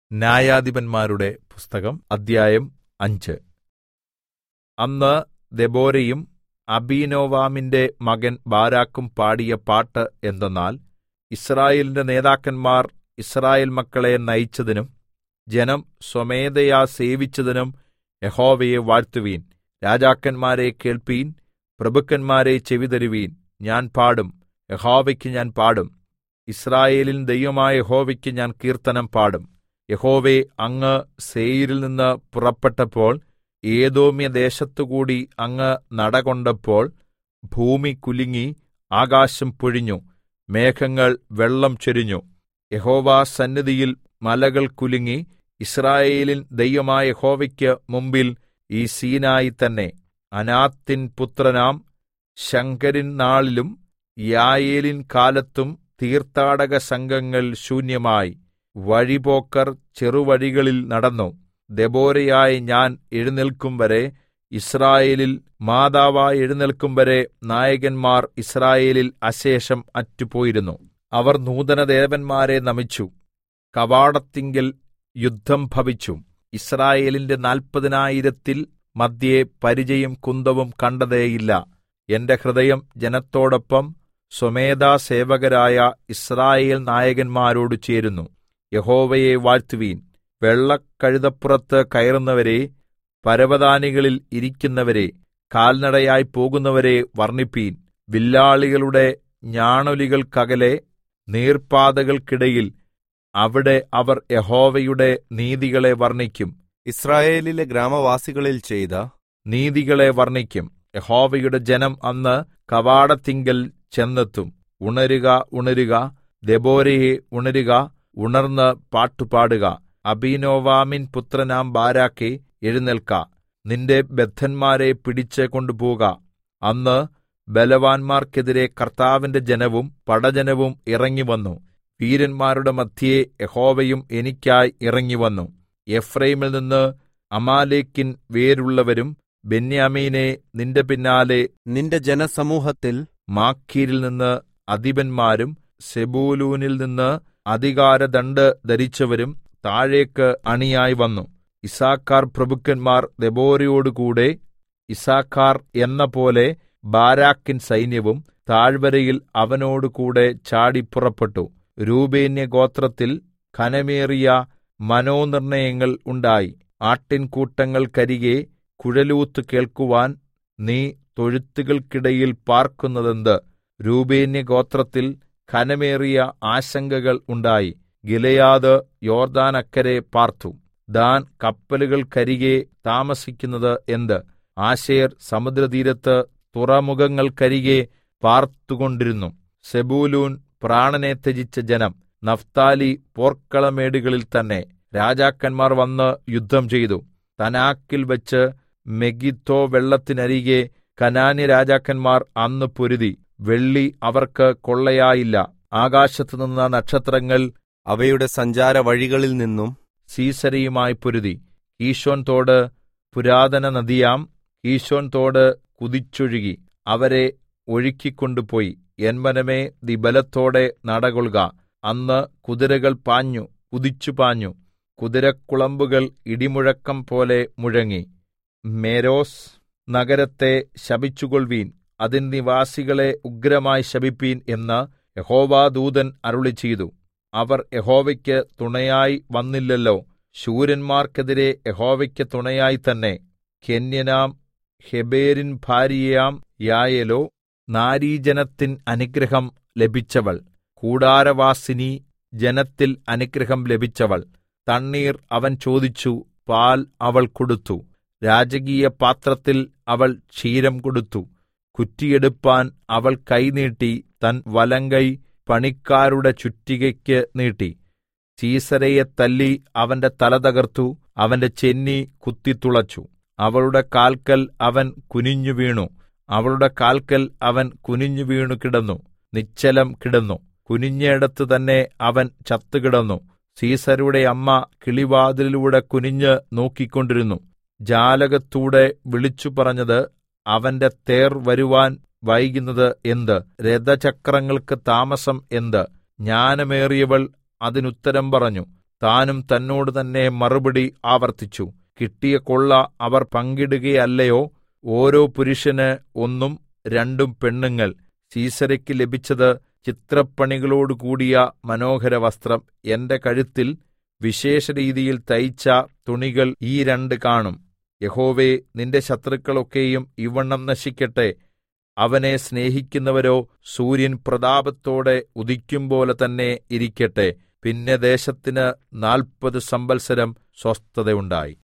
ന്യായാധിപന്മാരുടെ പുസ്തകം അദ്ധ്യായം 5. അന്ന് ദെബോരയും അബീനോവാമിന്റെ മകൻ ബാരാക്കും പാടിയ പാട്ട് എന്തെന്നാൽ, യിസ്രായേലിന്റെ നേതാക്കന്മാർ യിസ്രായേൽ മക്കളെ നയിച്ചതിനും ജനം സ്വമേധയാ സേവിച്ചതിനും യഹോവയെ വാഴ്ത്തുവീൻ. രാജാക്കന്മാരെ കേൾപ്പീൻ, പ്രഭുക്കന്മാരെ ചെവിതരുവീൻ. ഞാൻ പാടും, യഹോവയ്ക്ക് ഞാൻ പാടും. യിസ്രായേലിൻ ദൈവമായ യഹോവയ്ക്ക് ഞാൻ കീർത്തനം പാടും. യഹോവേ, അങ്ങ് സേയീരിൽ നിന്ന് പുറപ്പെട്ടപ്പോൾ ഏദോമ്യദേശത്തുകൂടി അങ്ങ് നടകൊണ്ടപ്പോൾ ഭൂമി കുലുങ്ങി, ആകാശം പൊഴിഞ്ഞു, മേഘങ്ങൾ വെള്ളം ചൊരിഞ്ഞു. യഹോവാസന്നിധിയിൽ മലകൾ കുലുങ്ങി. യിസ്രായേലിൻ ദൈവമായ യഹോവയ്ക്ക് മുമ്പിൽ ഈ സീനായി തന്നെ. അനാത്തിൻ പുത്രനാം ശങ്കരിൻ നാളിലും യായേലിൻ കാലത്തും തീർത്ഥാടക സംഘങ്ങൾ ശൂന്യമായി. വഴിപോക്കർ ചെറുവഴികളിൽ നടന്നു. ദെബോരയായ ഞാൻ എഴുന്നേൽക്കും വരെ, യിസ്രായേലിൽ മാതാവായി എഴുന്നേൽക്കും വരെ നായകന്മാർ യിസ്രായേലിൽ അശേഷം അറ്റുപോയിരുന്നു. അവർ നൂതനദേവന്മാരെ നമിച്ചു. കവാടത്തിങ്കൽ യുദ്ധം ഭവിച്ചു. യിസ്രായേലിന്റെ 40,000 മദ്ധ്യേ പരിചയും കുന്തവും കണ്ടതേയില്ല. എന്റെ ഹൃദയം ജനത്തോടൊപ്പം സ്വമേധാസേവകരായ യിസ്രായേൽ നായകന്മാരോട് ചേരുന്നു. യഹോവയെ വാഴ്ത്തുവീൻ. വെള്ളക്കഴുതപ്പുറത്ത് കയറുന്നവരെ, പരവതാനികളിൽ ഇരിക്കുന്നവരെ, കാൽനടയായി പോകുന്നവരെ വർണ്ണിപ്പീൻ. വില്ലാളികളുടെ ഞാണൊലികൾക്കകലെ നീർപ്പാതകൾക്കിടയിൽ അവിടെ അവർ യഹോവയുടെ നീതികളെ വർണ്ണിക്കും. യിസ്രായേലിലെ ഗ്രാമവാസികളിൽ ചെയ്ത നീതികളെ വർണ്ണിക്കും. യഹോവയുടെ ജനം അന്ന് കവാടത്തിങ്കൽ ചെന്നെത്തും. ഉണരുക, ഉണരുക, ദെബോരയെ ഉണരുക, ഉണർന്ന് പാട്ടുപാടുക. അബീനോവാമിൻ പുത്രനാം ബാരാക്കേ, എഴുന്നേൽക്ക, നിന്റെ ബദ്ധന്മാരെ പിടിച്ച് കൊണ്ടുപോക. അന്ന് ബലവാന്മാർക്കെതിരെ കർത്താവിന്റെ ജനവും പടജനവും ഇറങ്ങിവന്നു. വീരന്മാരുടെ മദ്ധ്യേ യഹോവയും എനിക്കായി ഇറങ്ങിവന്നു. എഫ്രയീമിൽ നിന്ന് അമാലേക്കിൻ വേരുള്ളവരും, ബെന്യാമീനേ, നിന്റെ പിന്നാലെ നിന്റെ ജനസമൂഹത്തിൽ മാഖീരിൽ നിന്ന് അധിപന്മാരും, സെബൂലൂനിൽ നിന്ന് അധികാരദണ്ഡ് ധരിച്ചവരും താഴേക്ക് അണിയായി വന്നു. യിസ്സാഖാർ പ്രഭുക്കന്മാർ ദെബോരയോടുകൂടെ യിസ്സാഖാർ എന്ന പോലെ ബാരാക്കിൻ സൈന്യവും താഴ്വരയിൽ അവനോടുകൂടെ ചാടിപ്പുറപ്പെട്ടു. രൂബേന്യ ഗോത്രത്തിൽ ഘനമേറിയ മനോനിർണയങ്ങൾ ഉണ്ടായി. ആട്ടിൻകൂട്ടങ്ങൾക്കരികെ കുഴലൂത്ത് കേൾക്കുവാൻ നീ തൊഴുത്തുകൾക്കിടയിൽ പാർക്കുന്നതെന്ത്? രൂബേന്യ ഗോത്രത്തിൽ ഘനമേറിയ ആശങ്കകൾ ഉണ്ടായി. ഗിലെയാദ് യോർദ്ദാനക്കരെ പാർത്തു. ദാൻ കപ്പലുകൾക്കരികെ താമസിക്കുന്നത് എന്ത്? ആശേർ സമുദ്രതീരത്ത് തുറമുഖങ്ങൾക്കരികെ പാർത്തുകൊണ്ടിരുന്നു. സെബൂലൂൻ പ്രാണനെ ത്യജിച്ച ജനം. നഫ്താലി പോർക്കളമേടുകളിൽ തന്നെ. രാജാക്കന്മാർ വന്ന് യുദ്ധം ചെയ്തു. തനാക്കിൽ വെച്ച് മെഗിദ്ദോ വെള്ളത്തിനരികെ കനാന്യ രാജാക്കന്മാർ അന്ന് പൊരുതി. വെള്ളി അവർക്ക് കൊള്ളയായില്ല. ആകാശത്തുനിന്ന നക്ഷത്രങ്ങൾ അവയുടെ സഞ്ചാര വഴികളിൽ നിന്നും സീസരയുമായി പൊരുതി. കീശോൻ തോട്, പുരാതന നദിയാം കീശോൻ തോട് കുതിച്ചൊഴുകി അവരെ ഒഴുക്കിക്കൊണ്ടുപോയി. എൻ മനമേ, നീ ബലത്തോടെ നടകൊള്ളുക. അന്ന് കുതിരകൾ പാഞ്ഞു, കുതിച്ചു പാഞ്ഞു. കുതിരക്കുളമ്പുകൾ ഇടിമുഴക്കം പോലെ മുഴങ്ങി. മേരോസ് നഗരത്തെ ശപിച്ചുകൊൾവീൻ, അതിൻ നിവാസികളെ ഉഗ്രമായി ശപിപ്പീൻ എന്ന് യഹോവാദൂതൻ അരുളിച്ചെയ്തു. അവർ യഹോവയ്ക്ക് തുണയായി വന്നില്ലല്ലോ. ശൂരന്മാർക്കെതിരെ യഹോവയ്ക്ക് തുണയായി തന്നെ. കെന്യനാം ഹെബേരിൻ ഭാര്യയാം യായേലോ നാരീജനത്തിൻ അനുഗ്രഹം ലഭിച്ചവൾ, കൂടാരവാസിനി ജനത്തിൽ അനുഗ്രഹം ലഭിച്ചവൾ. തണ്ണീർ അവൻ ചോദിച്ചു, പാൽ അവൾ കൊടുത്തു. രാജകീയ പാത്രത്തിൽ അവൾ ക്ഷീരം കൊടുത്തു. കുറ്റിയെടുപ്പാൻ അവൾ കൈനീട്ടി തൻ വലങ്കൈ പണിക്കാരുടെ ചുറ്റികയ്ക്ക് നീട്ടി. സീസരയെ തല്ലി അവന്റെ തല തകർത്തു, അവന്റെ ചെന്നി കുത്തിത്തുളച്ചു. അവളുടെ കാൽക്കൽ അവൻ കുനിഞ്ഞു വീണു. അവളുടെ കാൽക്കൽ അവൻ കുനിഞ്ഞു വീണു കിടന്നു. നിശ്ചലം കിടന്നു. കുനിഞ്ഞയിടത്ത് തന്നെ അവൻ ചത്തുകിടന്നു. സീസരുടെ അമ്മ കിളിവാതിലിലൂടെ കുനിഞ്ഞ് നോക്കിക്കൊണ്ടിരുന്നു. ജാലകത്തൂടെ വിളിച്ചു പറഞ്ഞത്, അവന്റെ തേർ വരുവാൻ വൈകുന്നത് എന്ത്? രഥചക്രങ്ങൾക്ക് താമസം എന്ത്? ജ്ഞാനമേറിയവൾ അതിനുത്തരം പറഞ്ഞു, താനും തന്നോട് തന്നെ മറുപടി ആവർത്തിച്ചു. കിട്ടിയ കൊള്ള അവർ പങ്കിടുകയല്ലയോ? ഓരോ പുരുഷന് 1 2 പെണ്ണുങ്ങൾ. സീസെരയ്ക്ക് ലഭിച്ചത് ചിത്രപ്പണികളോടുകൂടിയ മനോഹര വസ്ത്രം. എന്റെ കഴുത്തിൽ വിശേഷരീതിയിൽ തയ്ച്ച തുണികൾ ഈ 2 കാണും. യഹോവേ, നിന്റെ ശത്രുക്കളൊക്കെയും ഇവ്വണ്ണം നശിക്കട്ടെ. അവനെ സ്നേഹിക്കുന്നവരോ സൂര്യൻ പ്രതാപത്തോടെ ഉദിക്കുംപോലെ തന്നെ ഇരിക്കട്ടെ. പിന്നെ ദേശത്തിന് 40 സംവത്സരം സ്വസ്ഥതയുണ്ടായി.